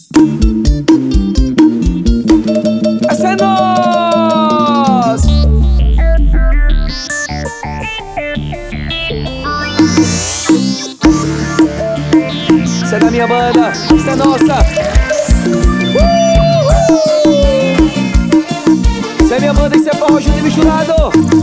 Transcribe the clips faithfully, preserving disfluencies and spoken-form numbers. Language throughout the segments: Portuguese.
Essa é nós! Essa é da minha banda, essa é nossa. Essa é minha banda, isso é forró junto e misturado.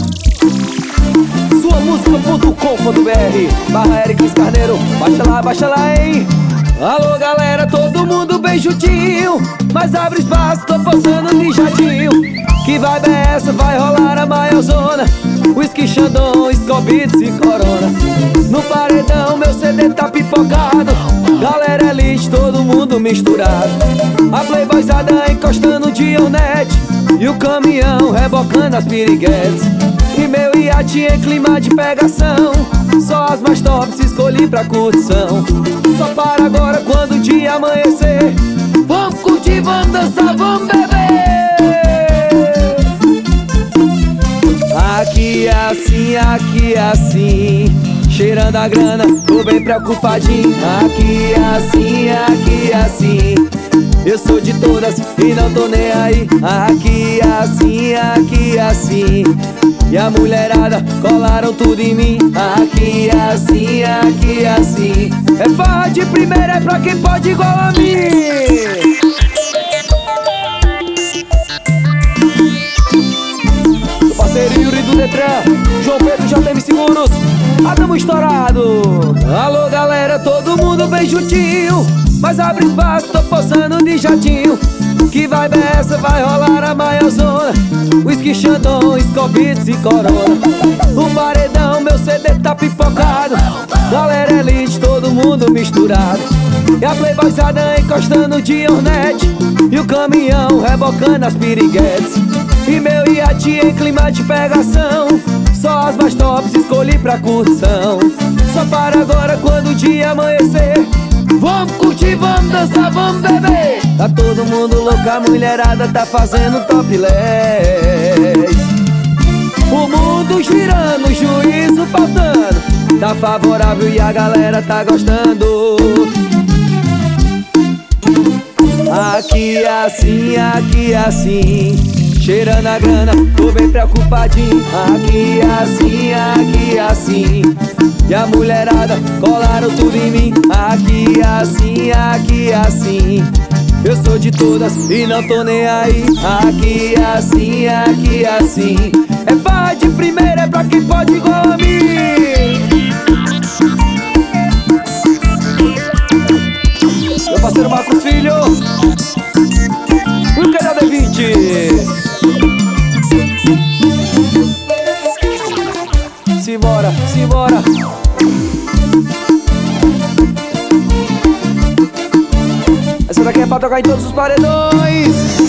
Sua música ponto com ponto br barra Eric Carneiro. Baixa lá, baixa lá, hein? Alô galera, todo mundo bem juntinho, mas abre espaço, tô passando de jatinho. Que vibe é essa? Vai rolar a maior zona. Whisky, Xandão, Scobits e Corona. No paredão meu C D tá pipocado. Galera elite, todo mundo misturado. A playboyzada encostando de onete e o caminhão rebocando as piriguetes. E meu iate em clima de pegação, só as mais tops escolhi pra curtição. Só para agora quando o dia amanhecer. Vamos curtir, vamos dançar, vamos beber. Aqui é assim, aqui é assim, cheirando a grana, tô bem preocupadinho. Aqui é assim, aqui é assim, eu sou de todas e não tô nem aí. Aqui é assim, aqui é assim, e a mulherada colaram tudo em mim. Aqui é assim, aqui é assim, é farra de primeira, é pra quem pode igual a mim. Meu parceiro Yuri do Detran, João Pedro J M Seguros, Adamo Estourado. Alô galera, todo mundo bem juntinho, mas abre espaço, tô posando de jatinho. Que vibe é essa? Vai rolar a maior zona. Whisky, Xandão, Scobits e Corona. O paredão, meu C D tá pipocado. Galera elite, todo mundo misturado. E a playboyzada encostando de hornete e o caminhão rebocando as piriguetes. E meu iate em clima de pegação, só as mais tops escolhi pra curtição. Só para agora quando o dia amanhecer. Vamos curtir, vamos dançar, vamos beber. Tá todo mundo louco, a mulherada tá fazendo topless. O mundo girando, o juízo faltando, tá favorável e a galera tá gostando. Aqui é assim, aqui é assim, cheirando a grana, tô bem preocupadinho. Aqui é assim, aqui é assim, e a mulherada colaram tudo em mim. Aqui é assim, aqui é assim, eu sou de todas e não tô nem aí. Aqui é assim, aqui é assim, é farra de primeira, é pra quem pode igual a mim. Meu parceiro Marcos Filho, o canal D vinte. Simbora, simbora. Essa daqui é pra tocar em todos os paredões.